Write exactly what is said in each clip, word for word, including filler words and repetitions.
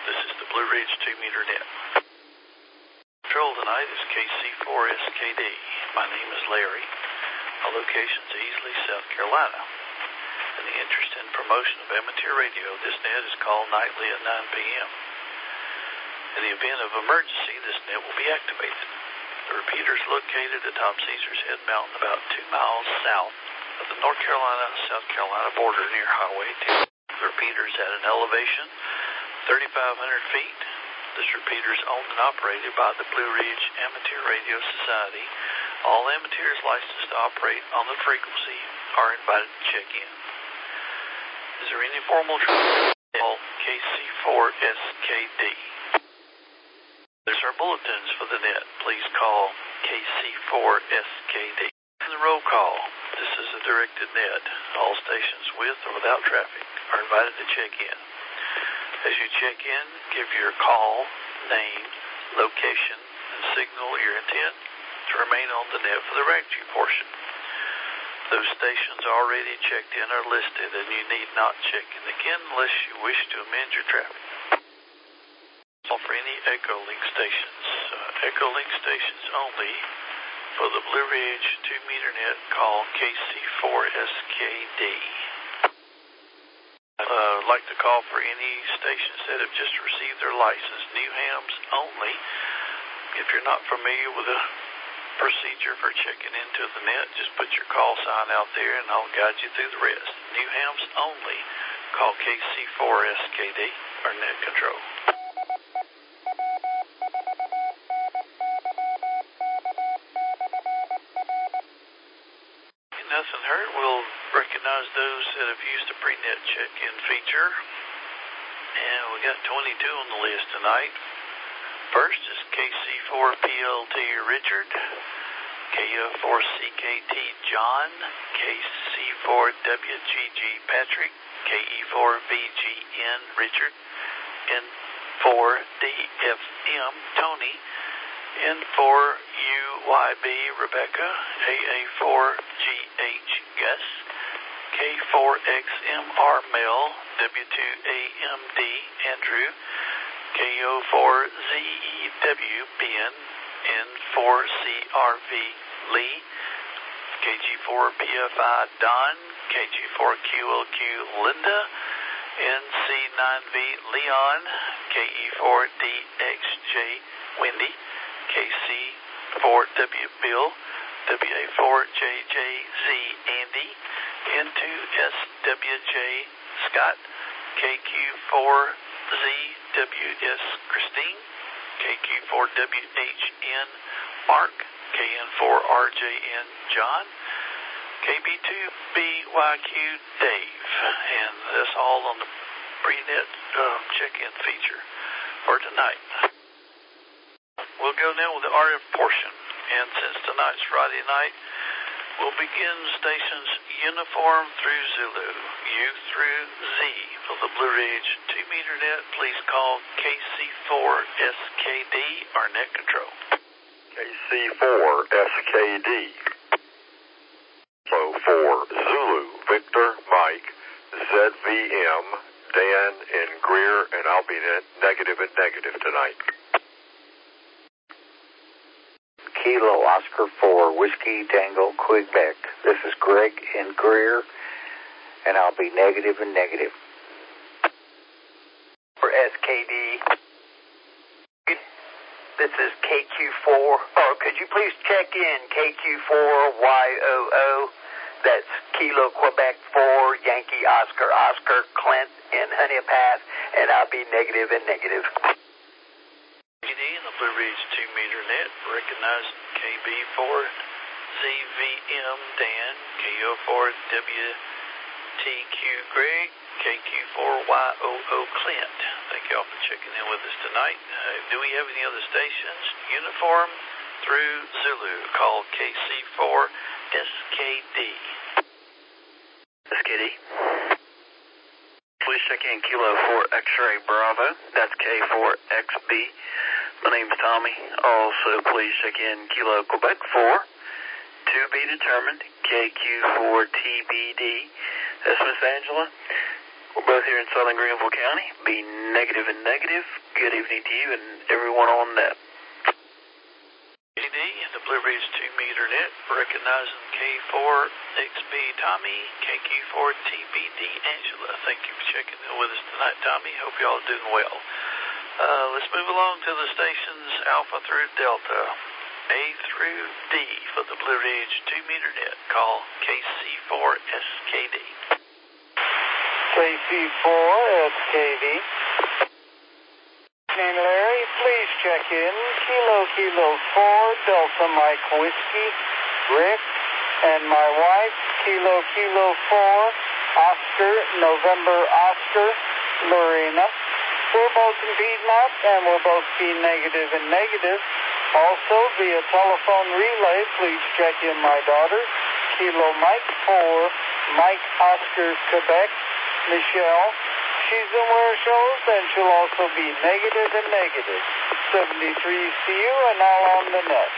This is the Blue Ridge two meter net. Control tonight is K C four S K D. My name is Larry. Our location is Easley, South Carolina. In the interest and promotion of amateur radio, this net is called nightly at nine p m In the event of emergency, this net will be activated. The repeater is located atop Caesar's Head Mountain about two miles south of the North Carolina-South Carolina border near Highway ten. The repeater is at an elevation thirty-five hundred feet. This repeater is owned and operated by the Blue Ridge Amateur Radio Society. All amateurs licensed to operate on the frequency are invited to check in. Is there any formal training? Call K C four S K D. There's our bulletins for the net. Please call K C four S K D. In the roll call, this is a directed net. All stations with or without traffic are invited to check in. As you check in, give your call, name, location, and signal your intent to remain on the net for the rescue portion. Those stations already checked in are listed, and you need not check in again unless you wish to amend your traffic. For any Echolink stations, uh, Echolink stations only for the Blue Ridge two meter net, call K C four S K D. I'd uh, like to call for any stations that have just received their license, new hams only. If you're not familiar with the procedure for checking into the net, just put your call sign out there and I'll guide you through the rest. New hams only, call K C four S K D or net control. Nothing hurt. We'll recognize those that have used the pre-net check-in feature. And we got twenty-two on the list tonight. First is K C four P L T Richard, K F four C K T John, K C four W G G Patrick, K E four V G N Richard, N four D F M Tony, N four U Y B Rebecca, A A four G H Gus, K four X M R Mel, W two A M D Andrew, K O four Z E W Ben, N four C R V Lee, K G four P F I Don, K G four Q L Q Linda, N C nine V Leon, K E four D X J Wendy, K C four W Bill, W A four J J Z Andy, N two S W J Scott, K Q four Z W S Christine, K Q four W H N Mark, K N four R J N John, K B two B Y Q Dave, and that's all on the pre-net uh, check-in feature for tonight. We'll go now with the R F portion, and since tonight's Friday night, we'll begin stations uniform through Zulu, U through Z for the Blue Ridge two meter net. Please call K C four S K D or net control. K C four S K D. So for Zulu, Victor, Mike, Z V M, Dan, and Greer, and I'll be net negative and negative tonight. Kilo Oscar for Whiskey Tango Quebec. This is Greg in Greer, and I'll be negative and negative. For S K D, this is K Q four, or could you please check in K Q four Y O O, that's Kilo Quebec four, Yankee Oscar Oscar Clint in Honey Pass, and I'll be negative and negative. K D in the Blue Ridge two meter net, recognize K B four Z V M Dan, K O four W T Q Greg, K Q four Y O O Clint. Thank you all for checking in with us tonight. Uh, do we have any other stations? Uniform through Zulu, call K C four S K D. S K D. Please check in Kilo four X-Ray Bravo. That's K four X B. My name's Tommy. Also, please check in Kilo Quebec four. To be determined, K Q four T B D. That's Miss Angela. We're both here in southern Greenville County. Be negative and negative. Good evening to you and everyone on net. K D in the Blue Ridge two meter net, recognizing K four X B Tommy, K Q four T B D Angela. Thank you for checking in with us tonight, Tommy. Hope y'all are doing well. Uh, let's move along to the stations Alpha through Delta. A through D for the Blue Ridge two meter net. Call K C four S K D. K C four S K D. Evening, Larry. Please check in. Kilo Kilo four Delta Mike Whiskey, Rick, and my wife, Kilo Kilo four Oscar November Oscar, Lorena. We're both in Piedmont, and we'll both be negative and negative. Also, via telephone relay, please check in my daughter, Kilo Mike four, Mike Oscar Quebec, Michelle. She's in where shows, and she'll also be negative and negative. seventy-three C U and all on the net.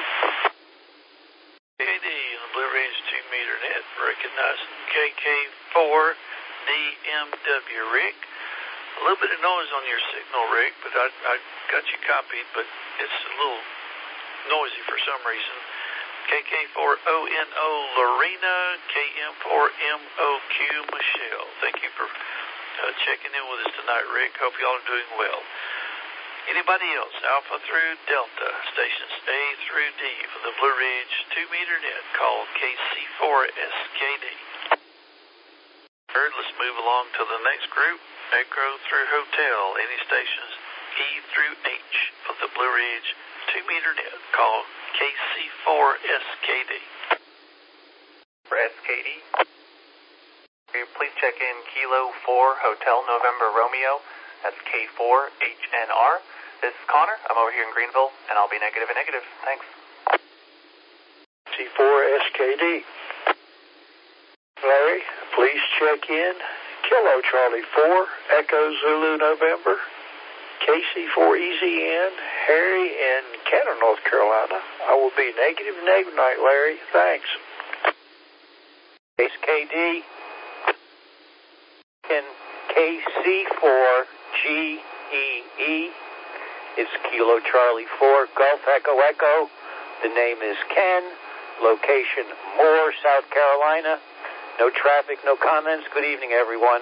K D in the Blue Ridge two meter net, recognizing K K four D M W, Rick. A little bit of noise on your signal, Rick, but I, I got you copied, but it's a little noisy for some reason. K K four O N O Lorena, K M four M O Q Michelle. Thank you for uh, checking in with us tonight, Rick. Hope y'all are doing well. Anybody else? Alpha through Delta, stations A through D for the Blue Ridge two meter net, call K C four S K D. Third, let's move along to the next group. Echo through Hotel, any stations E through H for the Blue Ridge two meter net, call K C four S K D. For S K D, please check in Kilo four Hotel November Romeo, that's K four H N R. This is Connor, I'm over here in Greenville, and I'll be negative and negative, thanks. C four S K D. Larry, please check in Kilo Charlie four, Echo Zulu November, K C four E Z N, Harry in Canton, North Carolina. I will be negative negative night, Larry. Thanks. S K D in K C four G E E. It's Kilo Charlie four, Gulf Echo Echo. The name is Ken. Location Moore, South Carolina. No traffic, no comments. Good evening, everyone.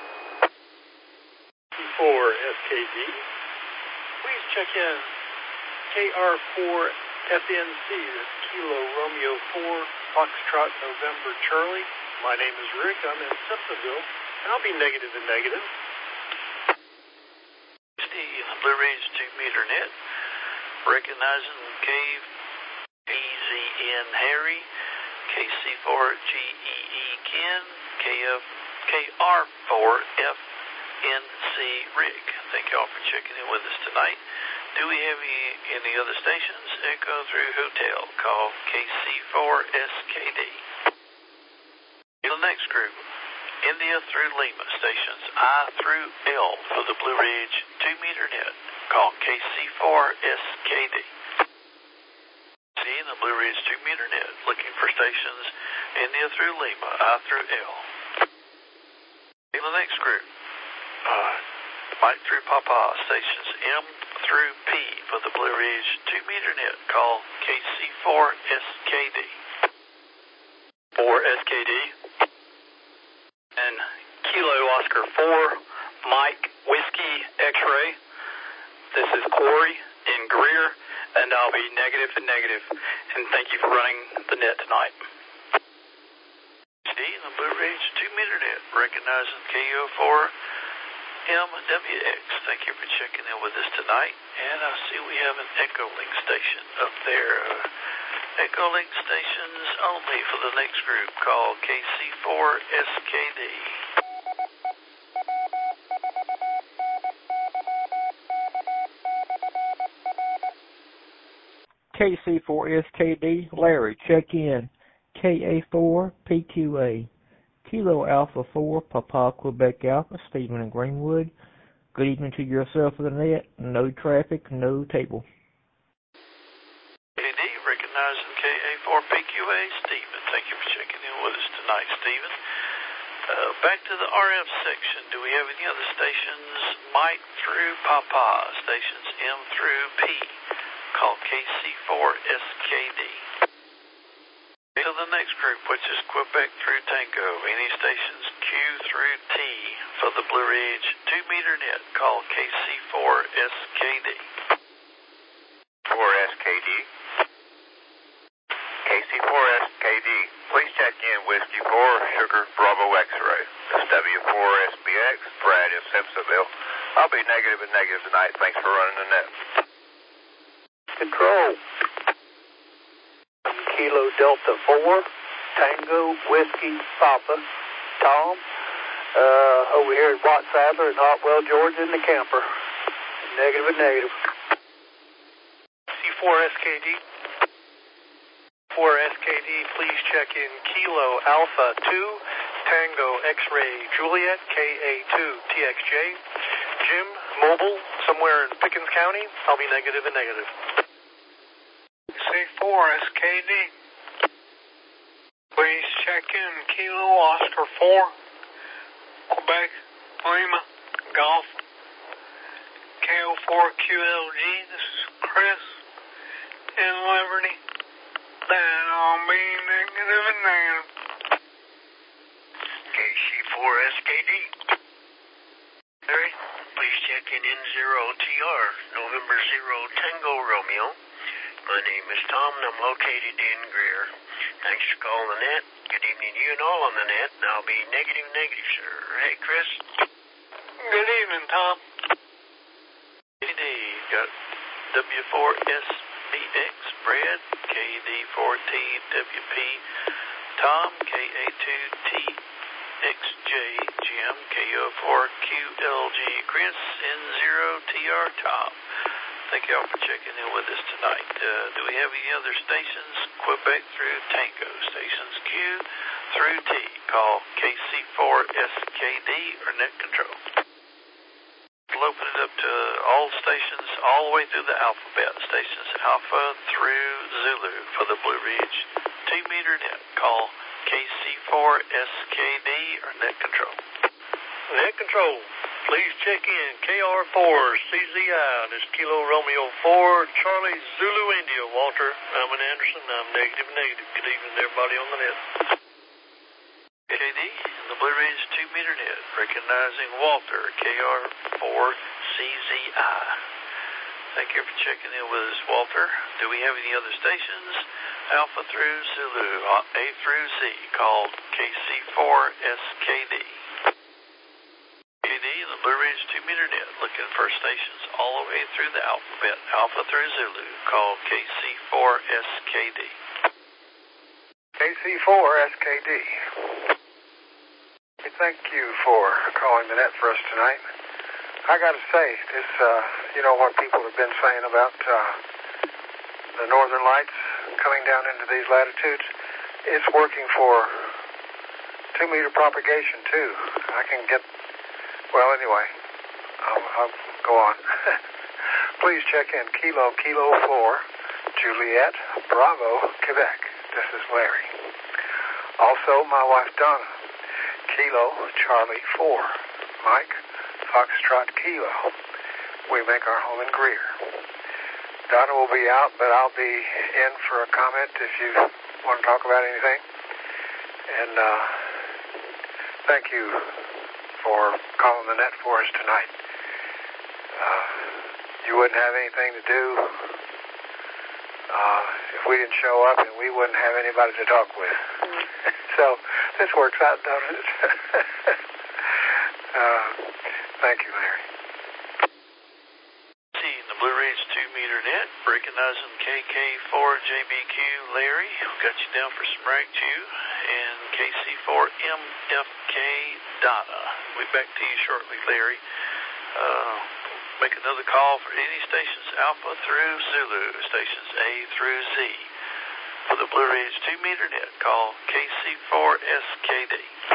four S K D. Please check in K R four F N C, that's Kilo Romeo four, Foxtrot November Charlie. My name is Rick, I'm in Simpsonville, and I'll be negative and negative. Steve, the Blue Ridge two meter net, recognizing K E Z N Harry, K C four G E E Ken, K F K R four F N C Rick. Thank y'all for checking in with us tonight. Do we have any, any other stations? Echo through Hotel, call K C four S K D. In the next group, India through Lima, stations I through L for the Blue Ridge two meter net, call K C four S K D. See in the Blue Ridge two meter net, looking for stations India through Lima, I through L. In the next group, uh, Mike through Papa, stations M through P for the Blue Ridge two meter net, call K C four S K D. four S K D. And Kilo Oscar four, Mike Whiskey X-Ray. This is Corey in Greer, and I'll be negative and negative. And thank you for running the net tonight. See in the Blue Ridge two meter net, recognizing K O four M W X. Thank you for checking in with us tonight. And I see we have an Echolink station up there. Uh, Echolink stations only for the next group, called K C four S K D. K C four S K D, Larry, check in. K A four P Q A. Kilo Alpha four, Papa Quebec Alpha, Stephen in Greenwood. Good evening to yourself for the net. No traffic, no table. K D, recognizing K A four P Q A, Stephen. Thank you for checking in with us tonight, Stephen. Uh, back to the R F section, do we have any other stations? Mike through Papa, stations M through P. Call K C four S K D. To the next group, which is Quebec through Tango. Any stations Q through T for the Blue Ridge two meter net. Call K C four S K D. four S K D. K C four S K D. Please check in Whiskey four, Sugar, Bravo, X-Ray. This is W four S B X, Brad in Simpsonville. I'll be negative and negative tonight. Thanks for running the net. Control. Kilo Delta four, Tango, Whiskey, Papa, Tom, uh, over here at Watts Adler in Hartwell, Georgia, in the camper. Negative and negative. C four S K D. four S K D, please check in Kilo Alpha two, Tango X-Ray Juliet, K A two T X J. Jim, mobile, somewhere in Pickens County. I'll be negative and negative. C four S K D. Please check in Kilo Oscar four, Quebec, Lima, Golf, K O four Q L G. This is Chris in Liberty. Then I'll be negative and negative. K C four S K D. Larry, please check in N zero T R, November zero Tango Romeo. My name is Tom and I'm located in Greer. Thanks for calling the net. Good evening to you and all on the net. And I'll be negative, negative, sir. Hey, Chris. Good evening, Tom. K D, got W four S B X, Brad, K D four T W P, Tom, K A two T X J, Jim, K O four Q L G, Chris, N zero T R, Tom. Thank you all for checking in with us tonight. Uh, do we have any other stations? Quebec through Tango, stations Q through T. Call K C four S K D or net control. We'll open it up to all stations all the way through the alphabet. Stations Alpha through Zulu for the Blue Ridge two meter net. Call K C four S K D or net control. Net control. Please check in K R four C Z I. This is Kilo Romeo four, Charlie Zulu India. Walter, I'm in Anderson. I'm negative, negative. Good evening to everybody on the net. K D, the Blue Ridge two meter net, recognizing Walter, K R four C Z I. Thank you for checking in with us, Walter. Do we have any other stations? Alpha through Zulu, A through Z, called K C four S K D. K D, the Blue Ridge two meter net, looking for stations all the way through the alphabet. Alpha through Zulu, called K C four S K D. K C four S K D. Thank you for calling the net for us tonight. I got to say, this, uh, you know what people have been saying about uh, the northern lights coming down into these latitudes? It's working for two meter propagation too. I can get, well, anyway, I'll, I'll go on. Please check in Kilo Kilo four, Juliet, Bravo, Quebec. This is Larry. Also, my wife Donna. Kilo Charlie four, Mike, Foxtrot Kilo. We make our home in Greer. Donna will be out, but I'll be in for a comment if you want to talk about anything. And uh, thank you for calling the net for us tonight. Uh, you wouldn't have anything to do uh, if we didn't show up, and we wouldn't have anybody to talk with. So this works out, doesn't it? uh, thank you, Larry. See the Blue Ridge two meter net, recognizing K K four J B Q Larry. Got you down for some rag chew. And K C four M F K Donna. We'll be back to you shortly, Larry. Uh, make another call for any stations Alpha through Zulu, stations A through Z. For the Blue Ridge two meter net, call K C four S K D.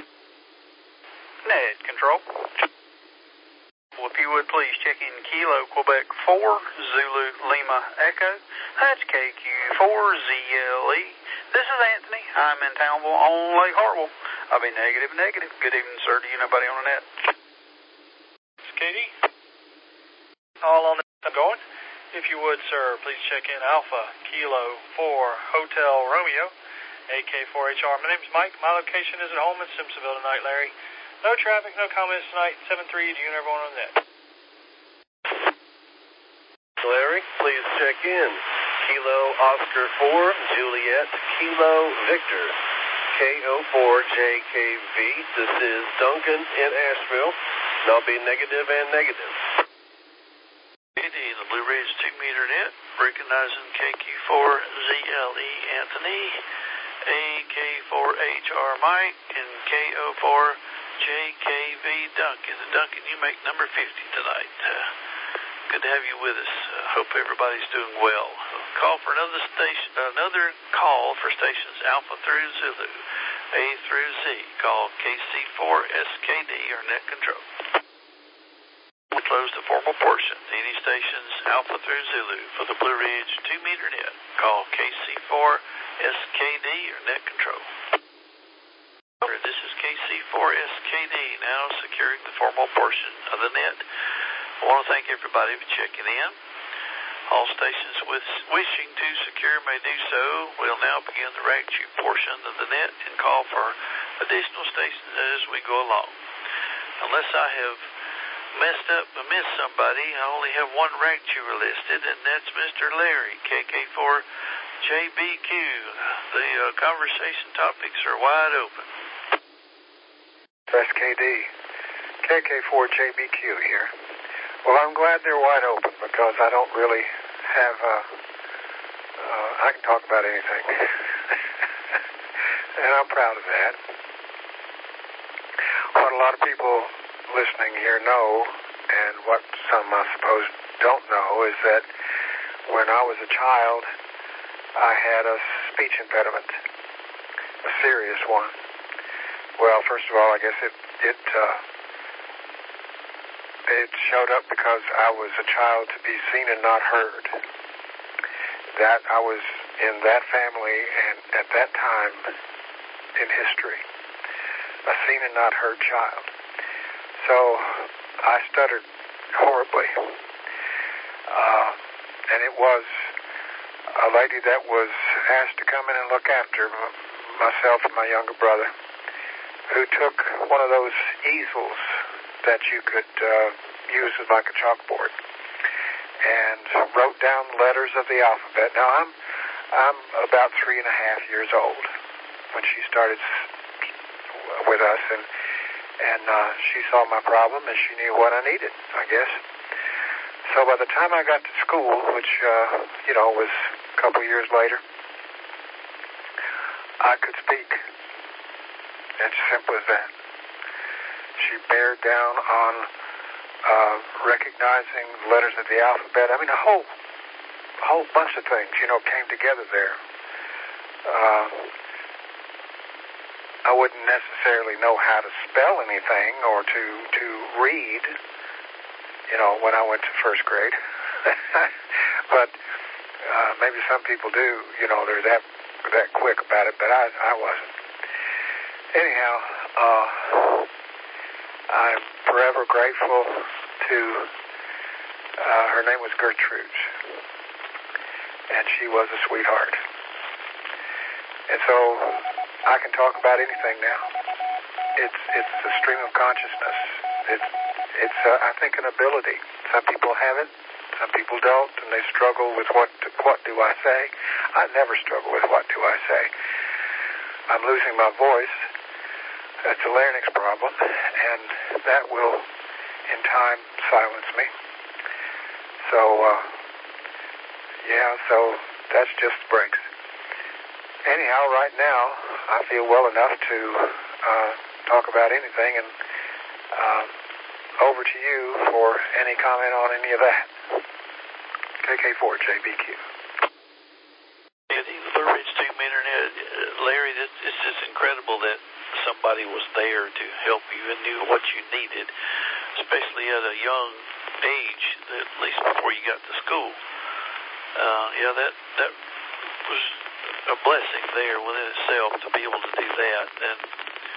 Net control. Well, if you would please check in Kilo Quebec four, Zulu Lima Echo. That's K Q four Z L E. This is Anthony. I'm in Townville on Lake Hartwell. I'll be negative, negative. Good evening, sir. Do you know anybody on the net? It's Katie. All on the net going. If you would, sir, please check in Alpha Kilo four Hotel Romeo, A K four H R. My name's Mike. My location is at home in Simpsonville tonight, Larry. No traffic, no comments tonight. seven three, do you and everyone on the net? Larry, please check in. Kilo Oscar four, Juliet, Kilo Victor, K O four J K V. This is Duncan in Asheville. And I'll be negative and negative. The Blue Ridge two meter net, recognizing K Q four Z L E Anthony, A K four H R Mike, and K O four J K V Duncan. And Duncan, you make number fifty tonight. Uh, good to have you with us. Uh, hope everybody's doing well. Call for another station, another call for stations Alpha through Zulu, A through Z. Call K C four S K D or net control. We'll close the formal portion. Any stations Alpha through Zulu for the Blue Ridge two meter net. Call K C four S K D or net control. This is K C four S K D now securing the formal portion of the net. I want to thank everybody for checking in. All stations with wishing to secure may do so. We'll now begin the rack tube portion of the net and call for additional stations as we go along. Unless I have messed up and missed somebody, I only have one rack tuber listed, and that's Mister Larry, K K four J B Q. The uh, conversation topics are wide open. S K D, K K four J B Q here. Well, I'm glad they're wide open because I don't really have, uh, uh, I can talk about anything. And I'm proud of that. What a lot of people listening here know, and what some I suppose don't know, is that when I was a child, I had a speech impediment, a serious one. Well, first of all, I guess it it uh, it showed up because I was a child to be seen and not heard. That I was in that family and at that time in history, a seen and not heard child. So I stuttered horribly. Uh, and it was a lady that was asked to come in and look after m- myself and my younger brother, who took one of those easels that you could uh, use as like a chalkboard and wrote down letters of the alphabet. Now, I'm I'm about three and a half years old when she started with us, and And uh, she saw my problem, and she knew what I needed, I guess. So by the time I got to school, which, uh, you know, was a couple years later, I could speak. It's simple as that. She bared down on uh, recognizing letters of the alphabet. I mean, a whole, a whole bunch of things, you know, came together there. Uh, I wouldn't necessarily know how to spell anything or to to read, you know, when I went to first grade. But uh, maybe some people do, you know, they're that that quick about it, but I I wasn't. Anyhow, uh, I'm forever grateful to, uh, her name was Gertrude, and she was a sweetheart. And so I can talk about anything now. It's it's a stream of consciousness. It's it's uh, I think an ability. Some people have it, some people don't, and they struggle with what what do I say. I never struggle with what do I say. I'm losing my voice. That's a larynx problem, and that will, in time, silence me. So, uh, yeah, so that's just breaks. Anyhow, right now, I feel well enough to uh, talk about anything, and uh, over to you for any comment on any of that. K K four J B Q. Yeah, the Blue Ridge two meter net, Larry, it's, it's just incredible that somebody was there to help you and knew what you needed, especially at a young age, at least before you got to school. Uh, yeah, that that was a blessing there within itself to be able to do that. And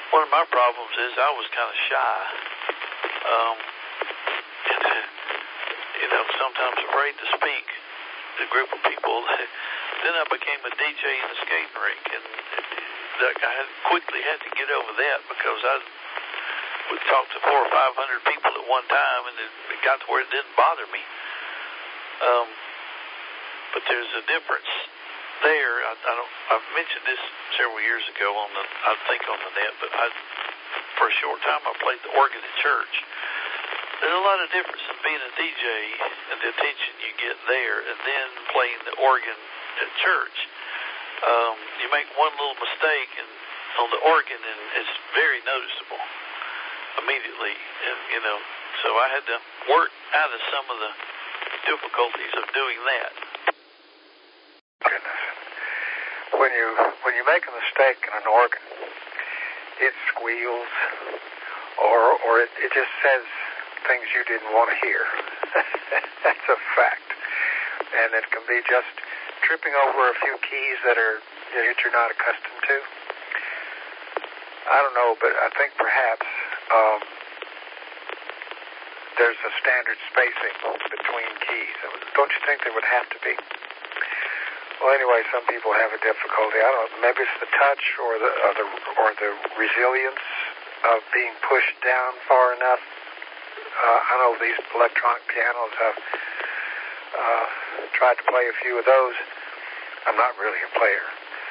one of my problems is I was kind of shy. Um, and, you know, sometimes afraid to speak to a group of people. Then I became a D J in a skating rink, and I had quickly had to get over that because I would talk to four or five hundred people at one time, and it, it got to where it didn't bother me. Um, but there's a difference there. I, I don't. I've mentioned this several years ago on the, I think on the net, but I, for a short time I played the organ at church. There's a lot of difference in being a D J and the attention you get there, and then playing the organ at church. Um, you make one little mistake and, on the organ, and it's very noticeable immediately. And, you know, so I had to work out of some of the difficulties of doing that. Goodness. When you when you make a mistake in an organ, it squeals, or or it, it just says things you didn't want to hear. That's a fact. And it can be just tripping over a few keys that are that you're not accustomed to. I don't know, but I think perhaps um, there's a standard spacing between keys. Don't you think there would have to be? Well, anyway, some people have a difficulty. I don't know. Maybe it's the touch or the or the, or the resilience of being pushed down far enough. Uh, I know these electronic pianos. I've uh, tried to play a few of those. I'm not really a player.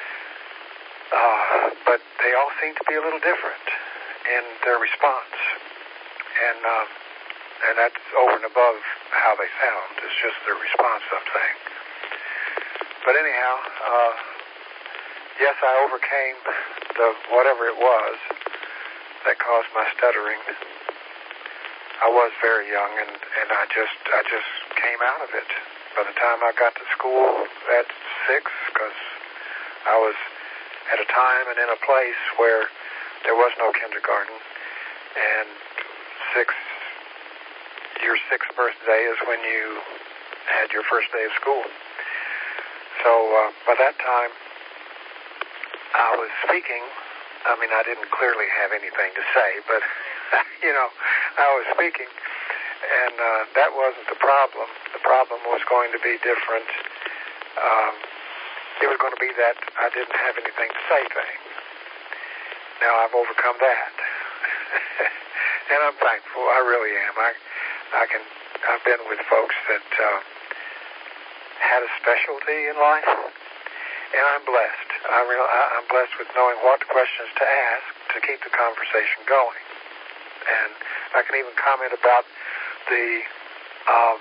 Uh, but they all seem to be a little different in their response. And uh, and that's over and above how they sound. It's just their response, I'm saying. But anyhow, uh, yes, I overcame the whatever it was that caused my stuttering. I was very young, and, and I just I just came out of it. By the time I got to school at six, because I was at a time and in a place where there was no kindergarten, and six, your sixth birthday is when you had your first day of school. So uh, by that time, I was speaking. I mean, I didn't clearly have anything to say, but, you know, I was speaking, and uh, that wasn't the problem. The problem was going to be different. Um, it was going to be that I didn't have anything to say thing. Now I've overcome that. And I'm thankful. I really am. I, I can, I've been with folks that uh, had a specialty in life, and I'm blessed. I real, I'm blessed with knowing what questions to ask to keep the conversation going. And I can even comment about the um,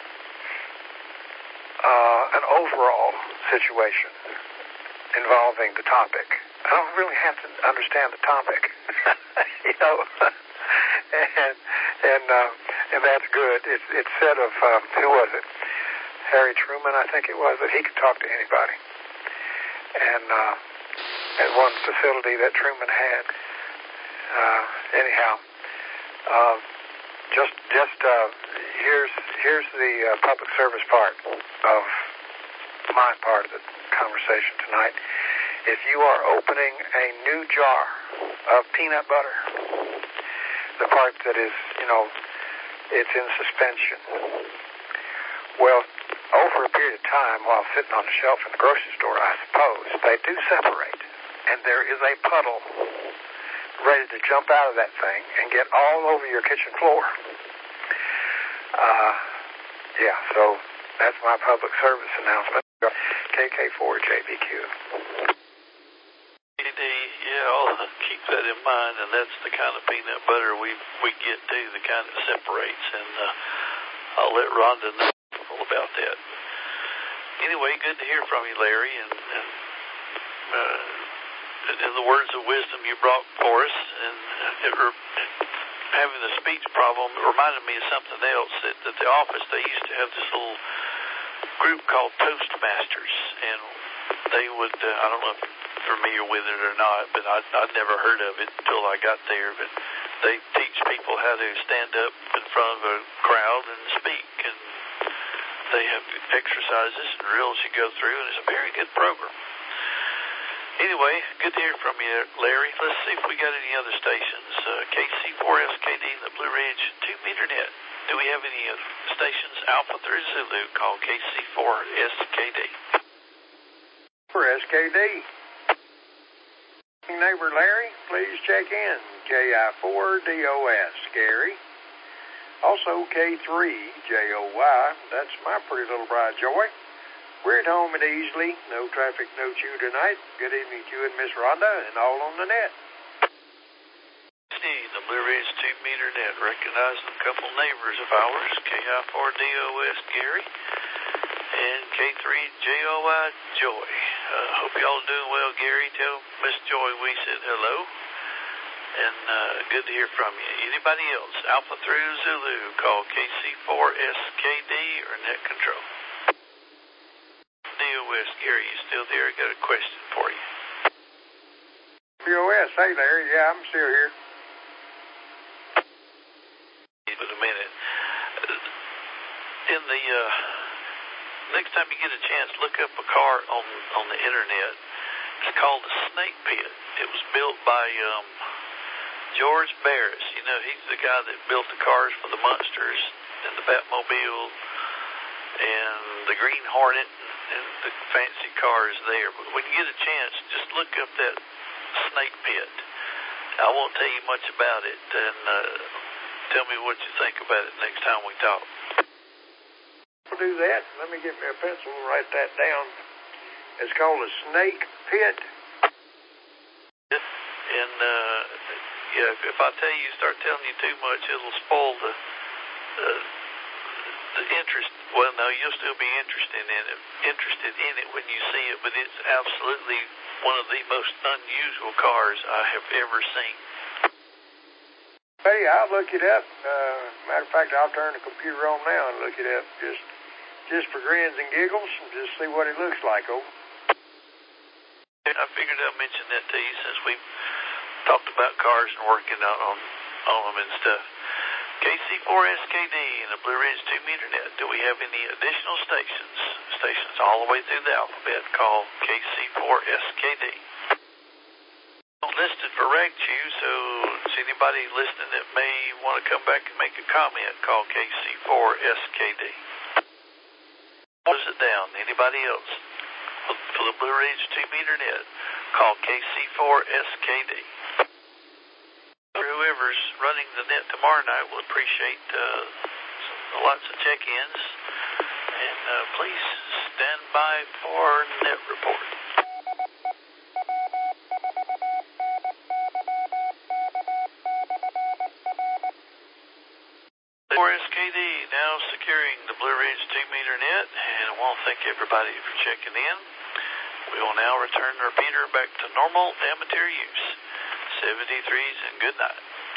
uh, an overall situation involving the topic. I don't really have to understand the topic, you know. and and uh, and that's good. It's it's said of um, who was it? Harry Truman, I think it was, that he could talk to anybody. And uh, at one facility that Truman had, uh, anyhow, uh, just just uh, here's here's the uh, public service part of my part of the conversation tonight. If you are opening a new jar of peanut butter, the part that is, you know, it's in suspension. Well, over a period of time, while sitting on the shelf in the grocery store, I suppose, they do separate. And there is a puddle ready to jump out of that thing and get all over your kitchen floor. Uh, yeah, so that's my public service announcement. K K four J B Q. Yeah, I'll keep that in mind, and that's the kind of peanut butter we we get too, the kind that separates, and uh, I'll let Rhonda know about that. Anyway, good to hear from you, Larry, and, and uh, in the words of wisdom you brought for us, and it re- having a speech problem reminded me of something else. At, at the office, they used to have this little group called Toastmasters, and they would, uh, I don't know if you're familiar with it or not, but I'd, I'd never heard of it until I got there, but they teach people how to stand up in front of a crowd and speak, and they have exercises and drills you go through, and it's a very good program. Anyway, good to hear from you, Larry. Let's see if we got any other stations. Uh, K C four S K D, the Blue Ridge two meter net. Do we have any uh, stations Alpha through Zulu called K C four S K D? For S K D. Neighbor Larry, please check in. K I four D O S, Gary. Also K three J O Y, that's my pretty little bride Joy. We're at home at Easley. No traffic, no chew tonight. Good evening to you and Miss Rhonda and all on the net. See, the Blue Ridge two meter net, recognizing a couple neighbors of ours, K I four D O S Gary and K three J O Y Joy. Uh, hope y'all are doing well, Gary. Tell Miss Joy we said hello. And uh, good to hear from you. Anybody else? Alpha through Zulu, call K C four S K D or net control. D O S, Gary, you still there? I got a question for you. D O S, hey Larry, yeah, I'm still here. But a minute. In the uh, next time you get a chance, look up a car on on the internet. It's called the Snake Pit. It was built by um, George Barris. You know, he's the guy that built the cars for the Munsters and the Batmobile and the Green Hornet and the fancy cars there. But when you get a chance, just look up that Snake Pit. I won't tell you much about it, and uh, tell me what you think about it next time we talk. We'll do that. Let me get me a pencil and write that down. It's called a Snake Pit. And uh, yeah, if, if I tell you, start telling you too much, it'll spoil the uh, the interest. Well, no, you'll still be interested in it, interested in it when you see it. But it's absolutely one of the most unusual cars I have ever seen. Hey, I'll look it up. Uh, matter of fact, I'll turn the computer on now and look it up just just for grins and giggles and just see what it looks like. Oh. I figured I'd mention that to you since we've talked about cars and working out on, on them and stuff. K C four S K D and the Blue Ridge two meter net. Do we have any additional stations? Stations all the way through the alphabet called K C four S K D. Listed for RagChew, so it's anybody listening that may want to come back and make a comment, call K C four S K D. What is it down? Anybody else? For the Blue Ridge two meter net, call K C four S K D. Whoever's running the net tomorrow night will appreciate uh, lots of check-ins, and uh, please stand by for net report. four S K D now securing the Blue Ridge two meter net, and I want to thank everybody for checking in. We will now return the repeater back to normal amateur use. seventy-threes and good night.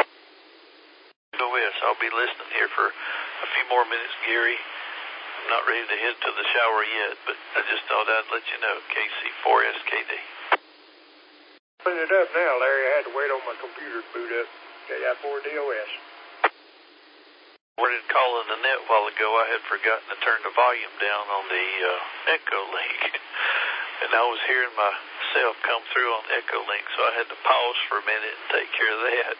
O S, I'll be listening here for a few more minutes, Gary. I'm not ready to head to the shower yet, but I just thought I'd let you know. K C four S K D. Putting it up now, Larry. I had to wait on my computer to boot up. K I four D O S. Started calling the net a while ago. I had forgotten to turn the volume down on the uh, Echo Link, and I was hearing myself come through on Echo Link, so I had to pause for a minute and take care of that.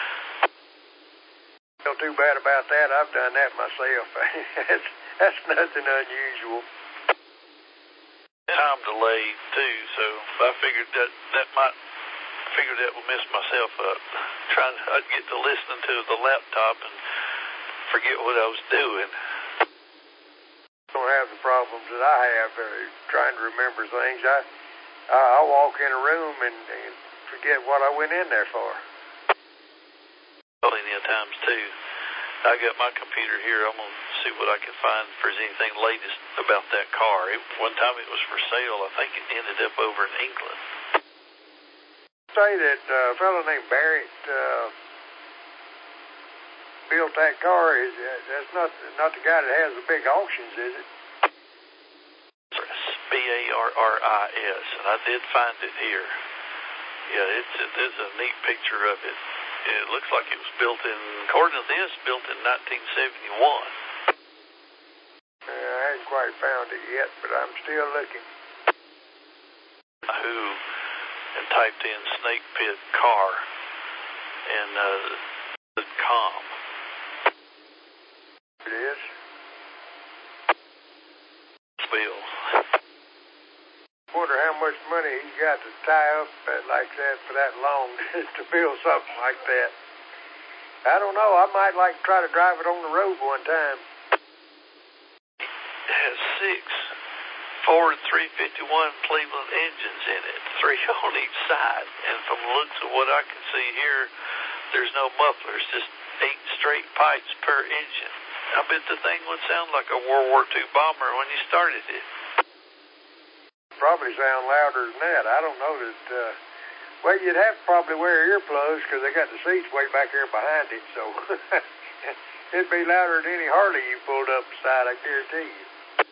Don't too bad about that. I've done that myself. that's, that's nothing unusual. Time delay too, so I figured that that might figured that would mess myself up. Trying, I'd get to listening to the laptop and forget what I was doing. Don't have the problems that I have uh, trying to remember things. I I'll walk in a room and, and forget what I went in there for. Plenty of times too. I got my computer here. I'm gonna see what I can find if there's anything latest about that car. It, one time it was for sale. I think it ended up over in England. Say that uh, a fellow named Barrett uh, built that car. Is uh, that's not not the guy that has the big auctions, is it? B A R R I S, and I did find it here. Yeah, it's it, there's a neat picture of it. It looks like it was built in, according to this, built in nineteen seventy-one. Uh, I haven't quite found it yet, but I'm still looking. Who and typed in snake pit car and uh, the com. It is. Bill. Wonder how much money he's got to tie up like that for that long to build something like that. I don't know. I might like to try to drive it on the road one time. It has six Ford three fifty-one Cleveland engines in it, three on each side. And from the looks of what I can see here, there's no mufflers, just eight straight pipes per engine. I bet the thing would sound like a World War Two bomber when you started it. Probably sound louder than that. I don't know that. Uh, well, you'd have to probably wear earplugs because they got the seats way back here behind it, so it'd be louder than any Harley you pulled up beside, I guarantee you.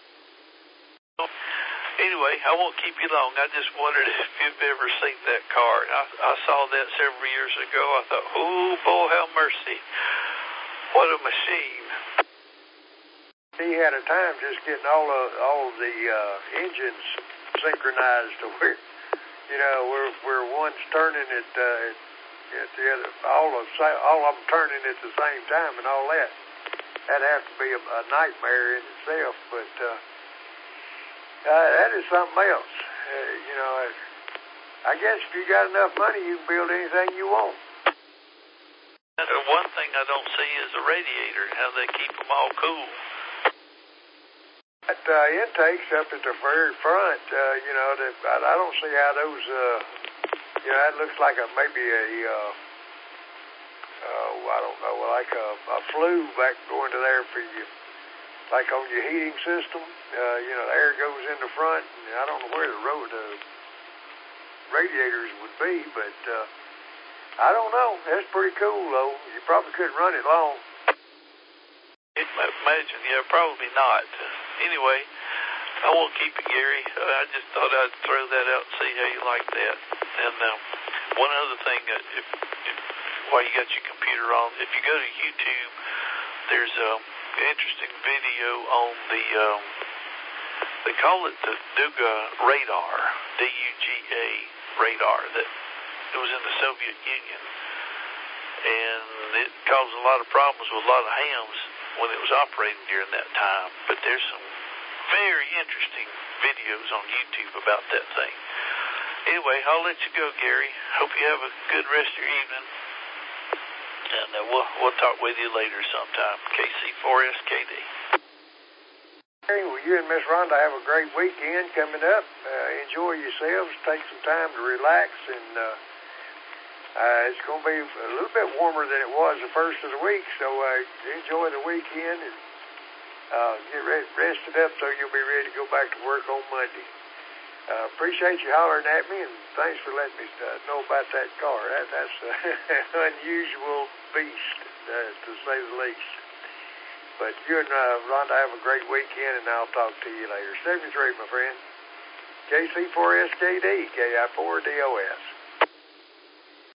Anyway, I won't keep you long. I just wondered if you've ever seen that car. I, I saw that several years ago. I thought, oh, boy, how mercy. What a machine. He had a time just getting all of all of the uh, engines synchronized to where, you know, where where one's turning at uh, at, at the other, all of all of them turning at the same time and all that. That'd have to be a, a nightmare in itself, but uh, uh, that is something else. Uh, you know, I guess if you got enough money, you can build anything you want. And one thing I don't see is the radiator, how they keep them all cool. That uh, intakes up at the very front, uh, you know, that, I, I don't see how those, uh, you know, that looks like a maybe a, uh, uh, I don't know, like a, a flue back going to there for you, like on your heating system. Uh, you know, the air goes in the front, and I don't know where the road uh, radiators would be, but uh, I don't know. That's pretty cool, though. You probably couldn't run it long. Imagine, yeah, probably not. Anyway, I won't keep it, Gary. Uh, I just thought I'd throw that out and see how you like that. And um, one other thing, uh, if, if while you got your computer on, if you go to YouTube, there's um, an interesting video on the, um, they call it the Duga radar, D U G A radar, that it was in the Soviet Union. And it caused a lot of problems with a lot of hams when it was operating during that time. But there's some very interesting videos on YouTube about that thing. Anyway, I'll let you go, Gary. Hope you have a good rest of your evening. And uh, we'll, we'll talk with you later sometime. K C four S K D. Hey, well, you and Miss Rhonda have a great weekend coming up. Uh, enjoy yourselves. Take some time to relax. And uh, uh, it's going to be a little bit warmer than it was the first of the week. So uh, enjoy the weekend and uh, get re- rested up so you'll be ready to go back to work on Monday. Uh, appreciate you hollering at me, and thanks for letting me uh, know about that car. That, that's an unusual beast, uh, to say the least. But you and uh, Rhonda have a great weekend, and I'll talk to you later. seventy-three, my friend. K C four S K D, K I four D O S.